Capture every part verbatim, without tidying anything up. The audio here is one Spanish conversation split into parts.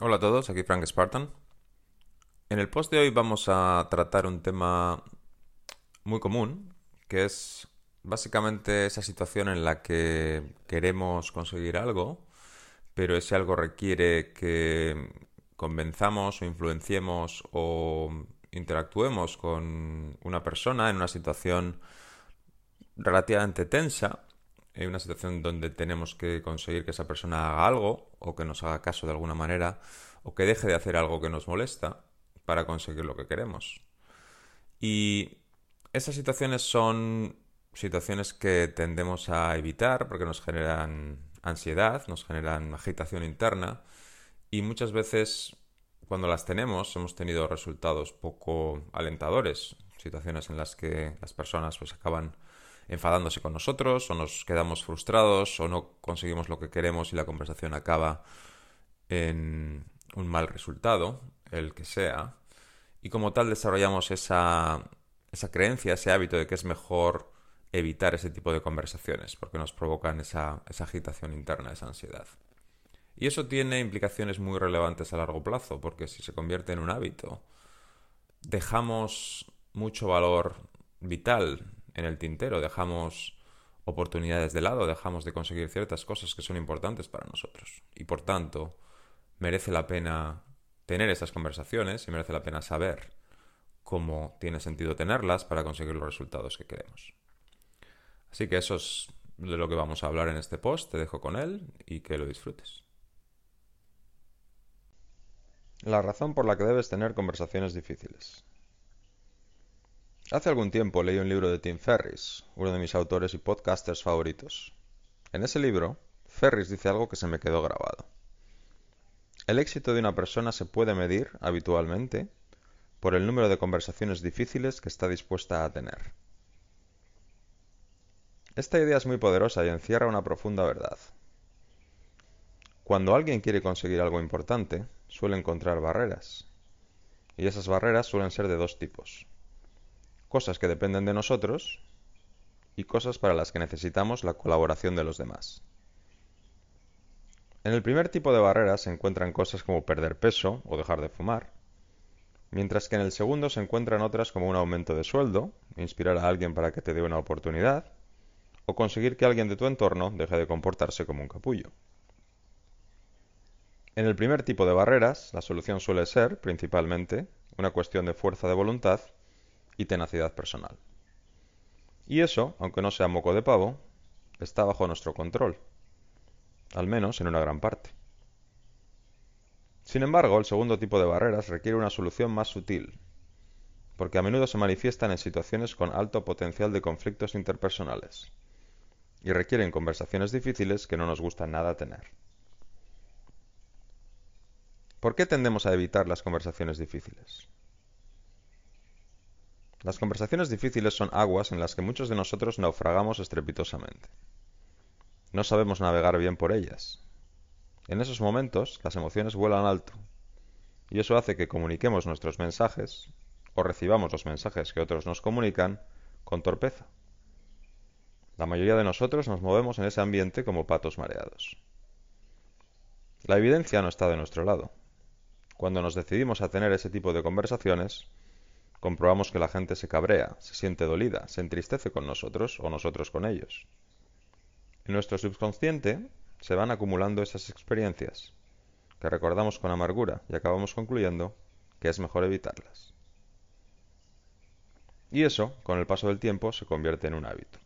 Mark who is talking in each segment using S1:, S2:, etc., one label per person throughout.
S1: Hola a todos, aquí Frank Spartan. En el post de hoy vamos a tratar un tema muy común, que es básicamente esa situación en la que queremos conseguir algo, pero ese algo requiere que convenzamos o influenciemos o interactuemos con una persona en una situación relativamente tensa, en una situación donde tenemos que conseguir que esa persona haga algo o que nos haga caso de alguna manera o que deje de hacer algo que nos molesta para conseguir lo que queremos. Y esas situaciones son situaciones que tendemos a evitar porque nos generan ansiedad, nos generan agitación interna y muchas veces cuando las tenemos hemos tenido resultados poco alentadores, situaciones en las que las personas pues acaban enfadándose con nosotros o nos quedamos frustrados o no conseguimos lo que queremos y la conversación acaba en un mal resultado, el que sea, y como tal desarrollamos esa, esa creencia, ese hábito de que es mejor evitar ese tipo de conversaciones porque nos provocan esa, esa agitación interna, esa ansiedad. Y eso tiene implicaciones muy relevantes a largo plazo, porque si se convierte en un hábito, dejamos mucho valor vital en el tintero, dejamos oportunidades de lado, dejamos de conseguir ciertas cosas que son importantes para nosotros. Y por tanto, merece la pena tener esas conversaciones y merece la pena saber cómo tiene sentido tenerlas para conseguir los resultados que queremos. Así que eso es de lo que vamos a hablar en este post, te dejo con él y que lo disfrutes.
S2: La razón por la que debes tener conversaciones difíciles. Hace algún tiempo leí un libro de Tim Ferriss, uno de mis autores y podcasters favoritos. En ese libro, Ferriss dice algo que se me quedó grabado. El éxito de una persona se puede medir, habitualmente, por el número de conversaciones difíciles que está dispuesta a tener. Esta idea es muy poderosa y encierra una profunda verdad. Cuando alguien quiere conseguir algo importante, suele encontrar barreras. Y esas barreras suelen ser de dos tipos. Cosas que dependen de nosotros y cosas para las que necesitamos la colaboración de los demás. En el primer tipo de barreras se encuentran cosas como perder peso o dejar de fumar, mientras que en el segundo se encuentran otras como un aumento de sueldo, inspirar a alguien para que te dé una oportunidad, o conseguir que alguien de tu entorno deje de comportarse como un capullo. En el primer tipo de barreras, la solución suele ser, principalmente, una cuestión de fuerza de voluntad y tenacidad personal. Y eso, aunque no sea moco de pavo, está bajo nuestro control, al menos en una gran parte. Sin embargo, el segundo tipo de barreras requiere una solución más sutil, porque a menudo se manifiestan en situaciones con alto potencial de conflictos interpersonales, y requieren conversaciones difíciles que no nos gusta nada tener. ¿Por qué tendemos a evitar las conversaciones difíciles? Las conversaciones difíciles son aguas en las que muchos de nosotros naufragamos estrepitosamente. No sabemos navegar bien por ellas. En esos momentos, las emociones vuelan alto, y eso hace que comuniquemos nuestros mensajes, o recibamos los mensajes que otros nos comunican, con torpeza. La mayoría de nosotros nos movemos en ese ambiente como patos mareados. La evidencia no está de nuestro lado. Cuando nos decidimos a tener ese tipo de conversaciones, comprobamos que la gente se cabrea, se siente dolida, se entristece con nosotros o nosotros con ellos. En nuestro subconsciente se van acumulando esas experiencias, que recordamos con amargura y acabamos concluyendo que es mejor evitarlas. Y eso, con el paso del tiempo, se convierte en un hábito.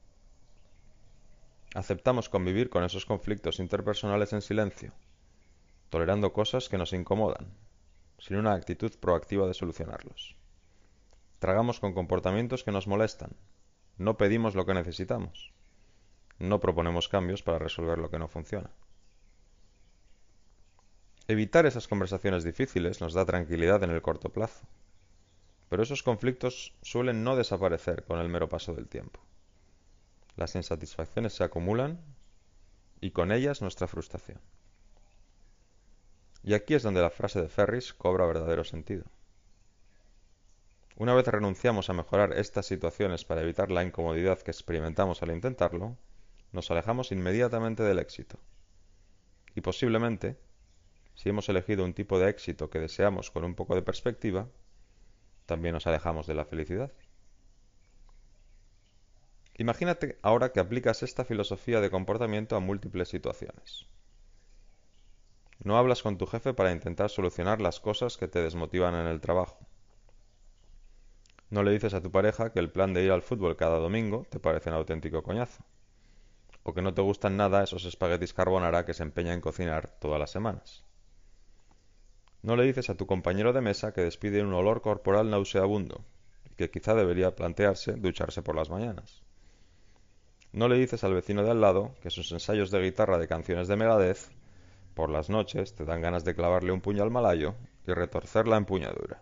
S2: Aceptamos convivir con esos conflictos interpersonales en silencio, tolerando cosas que nos incomodan, sin una actitud proactiva de solucionarlos. Tragamos con comportamientos que nos molestan, no pedimos lo que necesitamos, no proponemos cambios para resolver lo que no funciona. Evitar esas conversaciones difíciles nos da tranquilidad en el corto plazo, pero esos conflictos suelen no desaparecer con el mero paso del tiempo. Las insatisfacciones se acumulan y con ellas nuestra frustración. Y aquí es donde la frase de Ferris cobra verdadero sentido. Una vez renunciamos a mejorar estas situaciones para evitar la incomodidad que experimentamos al intentarlo, nos alejamos inmediatamente del éxito. Y posiblemente si hemos elegido un tipo de éxito que deseamos con un poco de perspectiva, también nos alejamos de la felicidad. Imagínate ahora que aplicas esta filosofía de comportamiento a múltiples situaciones. No hablas con tu jefe para intentar solucionar las cosas que te desmotivan en el trabajo. No le dices a tu pareja que el plan de ir al fútbol cada domingo te parece un auténtico coñazo, o que no te gustan nada esos espaguetis carbonara que se empeña en cocinar todas las semanas. No le dices a tu compañero de mesa que despide un olor corporal nauseabundo y que quizá debería plantearse ducharse por las mañanas. No le dices al vecino de al lado que sus ensayos de guitarra de canciones de Megadeth por las noches te dan ganas de clavarle un puño al malayo y retorcer la empuñadura.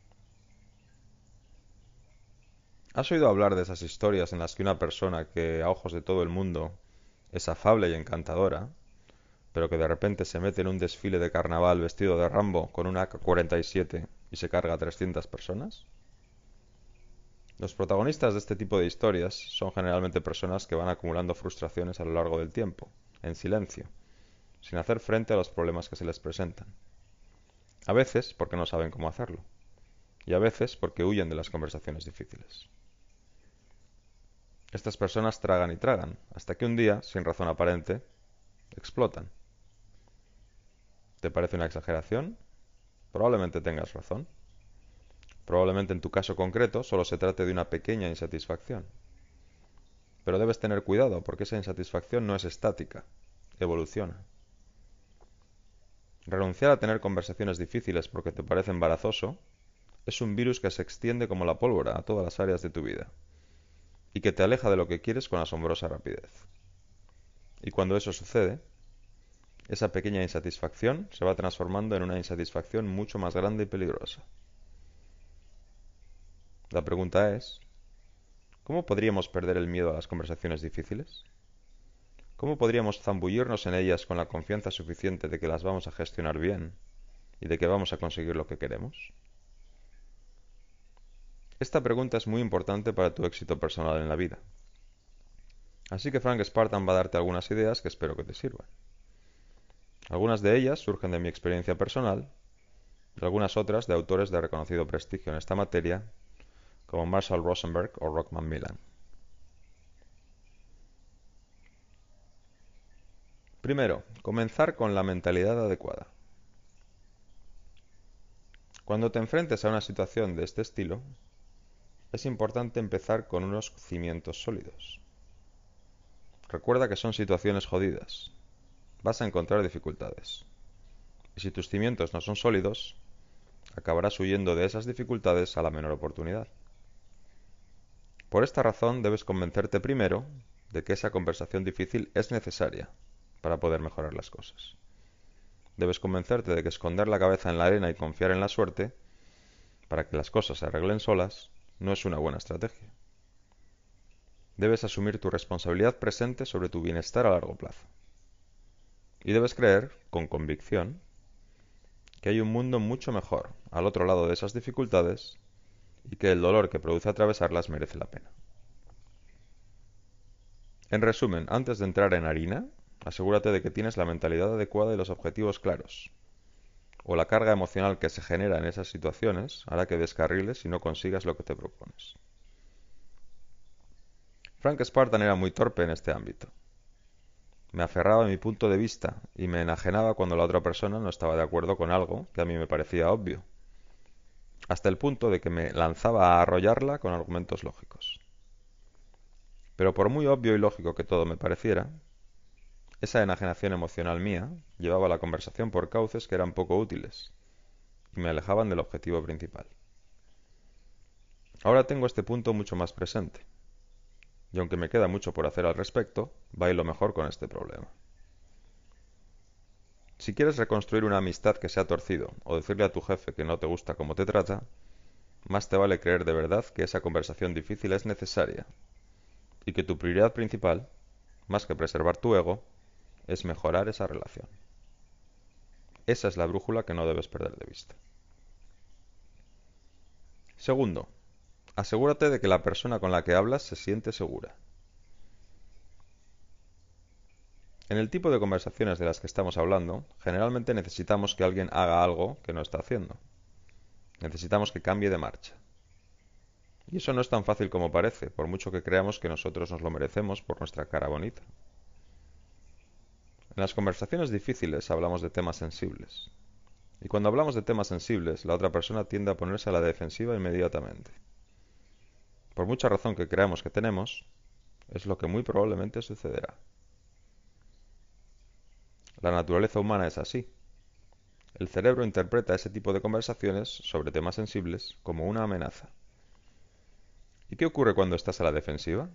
S2: ¿Has oído hablar de esas historias en las que una persona que a ojos de todo el mundo es afable y encantadora, pero que de repente se mete en un desfile de carnaval vestido de Rambo con una A K cuarenta y siete y se carga a trescientas personas? Los protagonistas de este tipo de historias son generalmente personas que van acumulando frustraciones a lo largo del tiempo, en silencio, sin hacer frente a los problemas que se les presentan. A veces porque no saben cómo hacerlo, y a veces porque huyen de las conversaciones difíciles. Estas personas tragan y tragan, hasta que un día, sin razón aparente, explotan. ¿Te parece una exageración? Probablemente tengas razón. Probablemente en tu caso concreto solo se trate de una pequeña insatisfacción. Pero debes tener cuidado porque esa insatisfacción no es estática, evoluciona. Renunciar a tener conversaciones difíciles porque te parece embarazoso es un virus que se extiende como la pólvora a todas las áreas de tu vida y que te aleja de lo que quieres con asombrosa rapidez. Y cuando eso sucede, esa pequeña insatisfacción se va transformando en una insatisfacción mucho más grande y peligrosa. La pregunta es, ¿cómo podríamos perder el miedo a las conversaciones difíciles? ¿Cómo podríamos zambullirnos en ellas con la confianza suficiente de que las vamos a gestionar bien y de que vamos a conseguir lo que queremos? Esta pregunta es muy importante para tu éxito personal en la vida. Así que Frank Spartan va a darte algunas ideas que espero que te sirvan. Algunas de ellas surgen de mi experiencia personal y algunas otras de autores de reconocido prestigio en esta materia, como Marshall Rosenberg o Rock Macmillan. Primero, comenzar con la mentalidad adecuada. Cuando te enfrentes a una situación de este estilo, es importante empezar con unos cimientos sólidos. Recuerda que son situaciones jodidas. Vas a encontrar dificultades. Y si tus cimientos no son sólidos, acabarás huyendo de esas dificultades a la menor oportunidad. Por esta razón debes convencerte primero de que esa conversación difícil es necesaria para poder mejorar las cosas. Debes convencerte de que esconder la cabeza en la arena y confiar en la suerte para que las cosas se arreglen solas no es una buena estrategia. Debes asumir tu responsabilidad presente sobre tu bienestar a largo plazo. Y debes creer, con convicción, que hay un mundo mucho mejor al otro lado de esas dificultades y que el dolor que produce atravesarlas merece la pena. En resumen, antes de entrar en harina, asegúrate de que tienes la mentalidad adecuada y los objetivos claros, o la carga emocional que se genera en esas situaciones hará que descarriles y no consigas lo que te propones. Frank Spartan era muy torpe en este ámbito. Me aferraba a mi punto de vista y me enajenaba cuando la otra persona no estaba de acuerdo con algo que a mí me parecía obvio, hasta el punto de que me lanzaba a arrollarla con argumentos lógicos. Pero por muy obvio y lógico que todo me pareciera, esa enajenación emocional mía llevaba la conversación por cauces que eran poco útiles y me alejaban del objetivo principal. Ahora tengo este punto mucho más presente, y aunque me queda mucho por hacer al respecto, bailo mejor con este problema. Si quieres reconstruir una amistad que se ha torcido o decirle a tu jefe que no te gusta cómo te trata, más te vale creer de verdad que esa conversación difícil es necesaria y que tu prioridad principal, más que preservar tu ego, es mejorar esa relación. Esa es la brújula que no debes perder de vista. Segundo, asegúrate de que la persona con la que hablas se siente segura. En el tipo de conversaciones de las que estamos hablando, generalmente necesitamos que alguien haga algo que no está haciendo. Necesitamos que cambie de marcha. Y eso no es tan fácil como parece, por mucho que creamos que nosotros nos lo merecemos por nuestra cara bonita. En las conversaciones difíciles hablamos de temas sensibles. Y cuando hablamos de temas sensibles, la otra persona tiende a ponerse a la defensiva inmediatamente. Por mucha razón que creamos que tenemos, es lo que muy probablemente sucederá. La naturaleza humana es así. El cerebro interpreta ese tipo de conversaciones sobre temas sensibles como una amenaza. ¿Y qué ocurre cuando estás a la defensiva?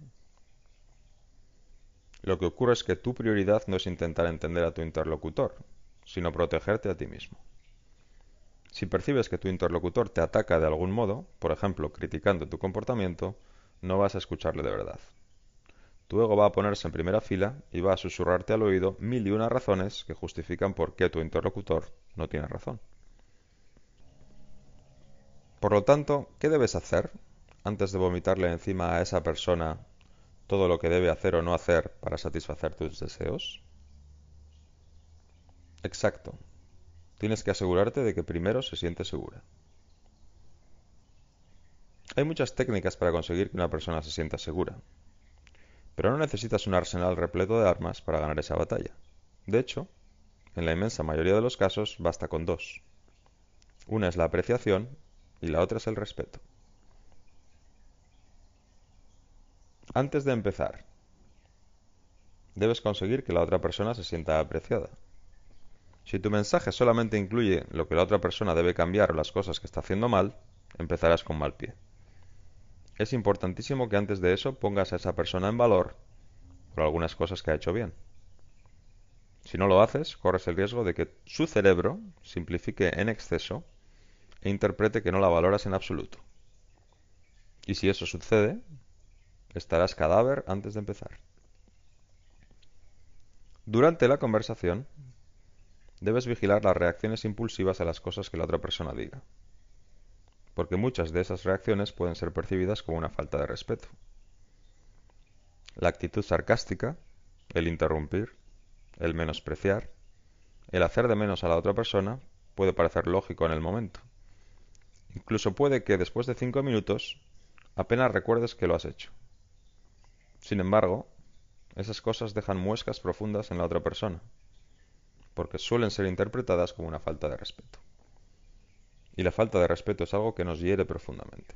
S2: Lo que ocurre es que tu prioridad no es intentar entender a tu interlocutor, sino protegerte a ti mismo. Si percibes que tu interlocutor te ataca de algún modo, por ejemplo, criticando tu comportamiento, no vas a escucharle de verdad. Tu ego va a ponerse en primera fila y va a susurrarte al oído mil y una razones que justifican por qué tu interlocutor no tiene razón. Por lo tanto, ¿qué debes hacer antes de vomitarle encima a esa persona todo lo que debe hacer o no hacer para satisfacer tus deseos? Exacto. Tienes que asegurarte de que primero se siente segura. Hay muchas técnicas para conseguir que una persona se sienta segura, pero no necesitas un arsenal repleto de armas para ganar esa batalla. De hecho, en la inmensa mayoría de los casos basta con dos. Una es la apreciación y la otra es el respeto. Antes de empezar, debes conseguir que la otra persona se sienta apreciada. Si tu mensaje solamente incluye lo que la otra persona debe cambiar o las cosas que está haciendo mal, empezarás con mal pie. Es importantísimo que antes de eso pongas a esa persona en valor por algunas cosas que ha hecho bien. Si no lo haces, corres el riesgo de que su cerebro simplifique en exceso e interprete que no la valoras en absoluto. Y si eso sucede, estarás cadáver antes de empezar. Durante la conversación, debes vigilar las reacciones impulsivas a las cosas que la otra persona diga, porque muchas de esas reacciones pueden ser percibidas como una falta de respeto. La actitud sarcástica, el interrumpir, el menospreciar, el hacer de menos a la otra persona puede parecer lógico en el momento. Incluso puede que después de cinco minutos apenas recuerdes que lo has hecho. Sin embargo, esas cosas dejan muescas profundas en la otra persona, porque suelen ser interpretadas como una falta de respeto. Y la falta de respeto es algo que nos hiere profundamente.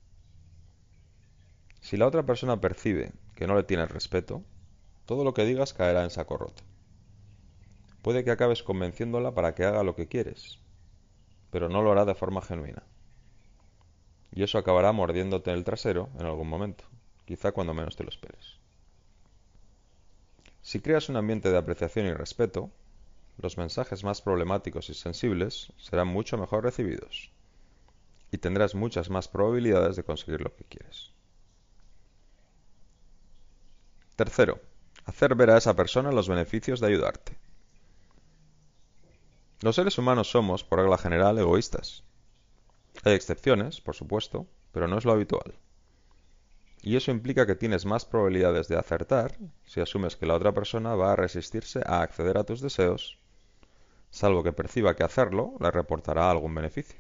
S2: Si la otra persona percibe que no le tienes respeto, todo lo que digas caerá en saco roto. Puede que acabes convenciéndola para que haga lo que quieres, pero no lo hará de forma genuina. Y eso acabará mordiéndote en el trasero en algún momento, quizá cuando menos te lo esperes. Si creas un ambiente de apreciación y respeto, los mensajes más problemáticos y sensibles serán mucho mejor recibidos, y tendrás muchas más probabilidades de conseguir lo que quieres. Tercero, hacer ver a esa persona los beneficios de ayudarte. Los seres humanos somos, por regla general, egoístas. Hay excepciones, por supuesto, pero no es lo habitual. Y eso implica que tienes más probabilidades de acertar si asumes que la otra persona va a resistirse a acceder a tus deseos, salvo que perciba que hacerlo le reportará algún beneficio.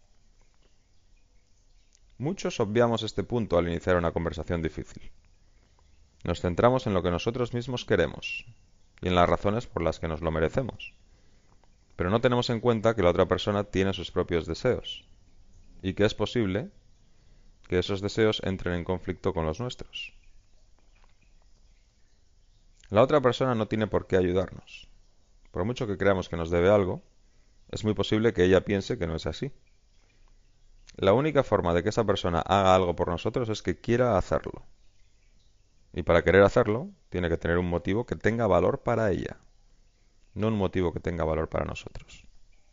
S2: Muchos obviamos este punto al iniciar una conversación difícil. Nos centramos en lo que nosotros mismos queremos y en las razones por las que nos lo merecemos. Pero no tenemos en cuenta que la otra persona tiene sus propios deseos y que es posible que esos deseos entren en conflicto con los nuestros. La otra persona no tiene por qué ayudarnos. Por mucho que creamos que nos debe algo, es muy posible que ella piense que no es así. La única forma de que esa persona haga algo por nosotros es que quiera hacerlo. Y para querer hacerlo, tiene que tener un motivo que tenga valor para ella, no un motivo que tenga valor para nosotros.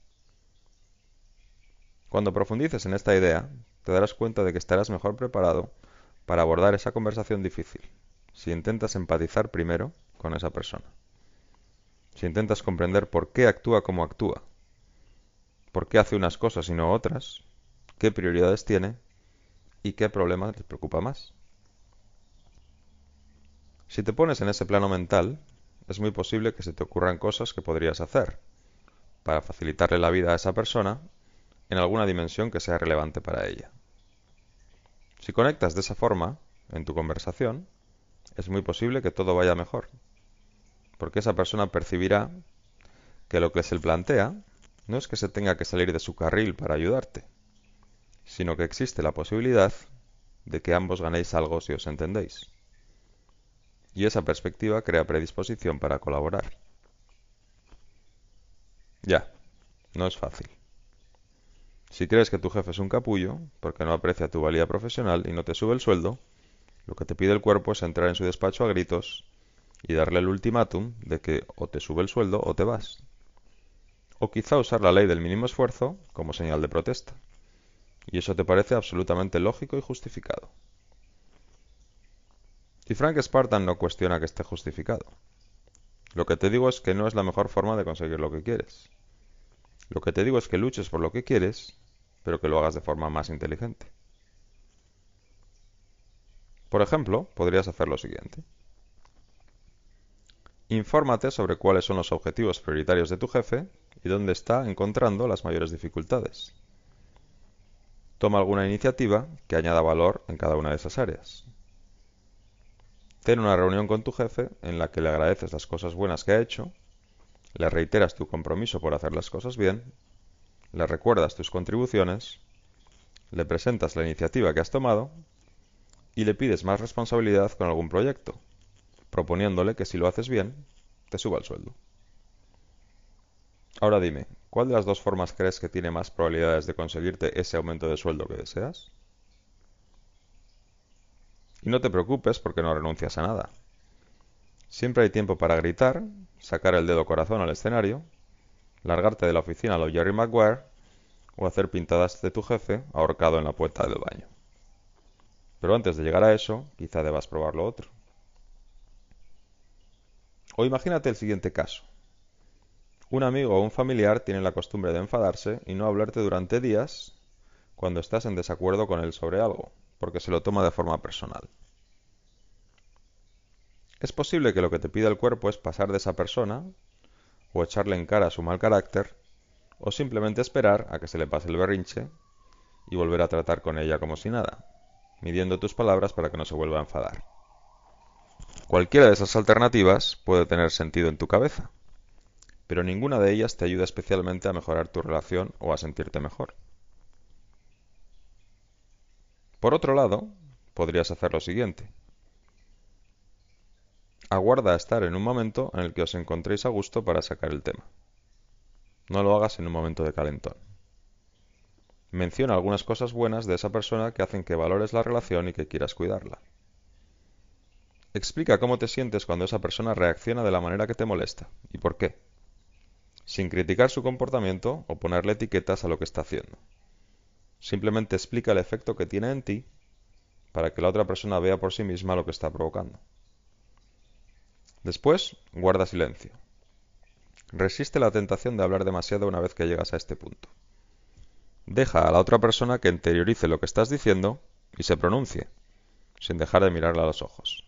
S2: Cuando profundices en esta idea, te darás cuenta de que estarás mejor preparado para abordar esa conversación difícil, si intentas empatizar primero con esa persona. Si intentas comprender por qué actúa como actúa, por qué hace unas cosas y no otras, qué prioridades tiene y qué problemas les preocupa más. Si te pones en ese plano mental, es muy posible que se te ocurran cosas que podrías hacer para facilitarle la vida a esa persona en alguna dimensión que sea relevante para ella. Si conectas de esa forma en tu conversación, es muy posible que todo vaya mejor, porque esa persona percibirá que lo que se le plantea no es que se tenga que salir de su carril para ayudarte, sino que existe la posibilidad de que ambos ganéis algo si os entendéis. Y esa perspectiva crea predisposición para colaborar. Ya, no es fácil. Si crees que tu jefe es un capullo, porque no aprecia tu valía profesional y no te sube el sueldo, lo que te pide el cuerpo es entrar en su despacho a gritos y darle el ultimátum de que o te sube el sueldo o te vas. O quizá usar la ley del mínimo esfuerzo como señal de protesta. Y eso te parece absolutamente lógico y justificado. Y Frank Spartan no cuestiona que esté justificado. Lo que te digo es que no es la mejor forma de conseguir lo que quieres. Lo que te digo es que luches por lo que quieres, pero que lo hagas de forma más inteligente. Por ejemplo, podrías hacer lo siguiente. Infórmate sobre cuáles son los objetivos prioritarios de tu jefe y dónde está encontrando las mayores dificultades. Toma alguna iniciativa que añada valor en cada una de esas áreas. Ten una reunión con tu jefe en la que le agradeces las cosas buenas que ha hecho, le reiteras tu compromiso por hacer las cosas bien, le recuerdas tus contribuciones, le presentas la iniciativa que has tomado y le pides más responsabilidad con algún proyecto, proponiéndole que si lo haces bien, te suba el sueldo. Ahora dime, ¿cuál de las dos formas crees que tiene más probabilidades de conseguirte ese aumento de sueldo que deseas? Y no te preocupes porque no renuncias a nada. Siempre hay tiempo para gritar, sacar el dedo corazón al escenario, largarte de la oficina a lo Jerry Maguire o hacer pintadas de tu jefe ahorcado en la puerta del baño. Pero antes de llegar a eso, quizá debas probar lo otro. O imagínate el siguiente caso. Un amigo o un familiar tiene la costumbre de enfadarse y no hablarte durante días cuando estás en desacuerdo con él sobre algo, porque se lo toma de forma personal. Es posible que lo que te pida el cuerpo es pasar de esa persona, o echarle en cara su mal carácter, o simplemente esperar a que se le pase el berrinche y volver a tratar con ella como si nada, midiendo tus palabras para que no se vuelva a enfadar. Cualquiera de esas alternativas puede tener sentido en tu cabeza, pero ninguna de ellas te ayuda especialmente a mejorar tu relación o a sentirte mejor. Por otro lado, podrías hacer lo siguiente. Aguarda a estar en un momento en el que os encontréis a gusto para sacar el tema. No lo hagas en un momento de calentón. Menciona algunas cosas buenas de esa persona que hacen que valores la relación y que quieras cuidarla. Explica cómo te sientes cuando esa persona reacciona de la manera que te molesta y por qué, sin criticar su comportamiento o ponerle etiquetas a lo que está haciendo. Simplemente explica el efecto que tiene en ti para que la otra persona vea por sí misma lo que está provocando. Después, guarda silencio. Resiste la tentación de hablar demasiado una vez que llegas a este punto. Deja a la otra persona que interiorice lo que estás diciendo y se pronuncie, sin dejar de mirarla a los ojos.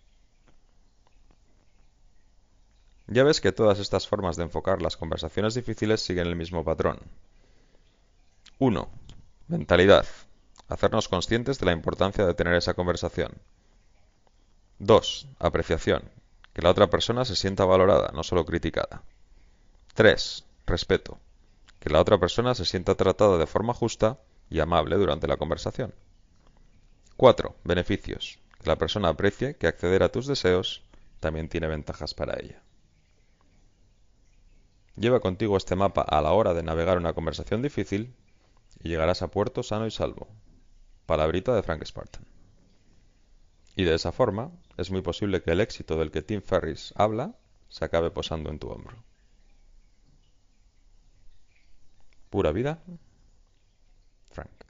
S2: Ya ves que todas estas formas de enfocar las conversaciones difíciles siguen el mismo patrón. uno. Mentalidad. Hacernos conscientes de la importancia de tener esa conversación. dos. Apreciación. Que la otra persona se sienta valorada, no solo criticada. tres. Respeto. Que la otra persona se sienta tratada de forma justa y amable durante la conversación. cuatro. Beneficios. Que la persona aprecie que acceder a tus deseos también tiene ventajas para ella. Lleva contigo este mapa a la hora de navegar una conversación difícil y llegarás a puerto sano y salvo. Palabrita de Frank Spartan. Y de esa forma, es muy posible que el éxito del que Tim Ferriss habla se acabe posando en tu hombro. Pura vida, Frank.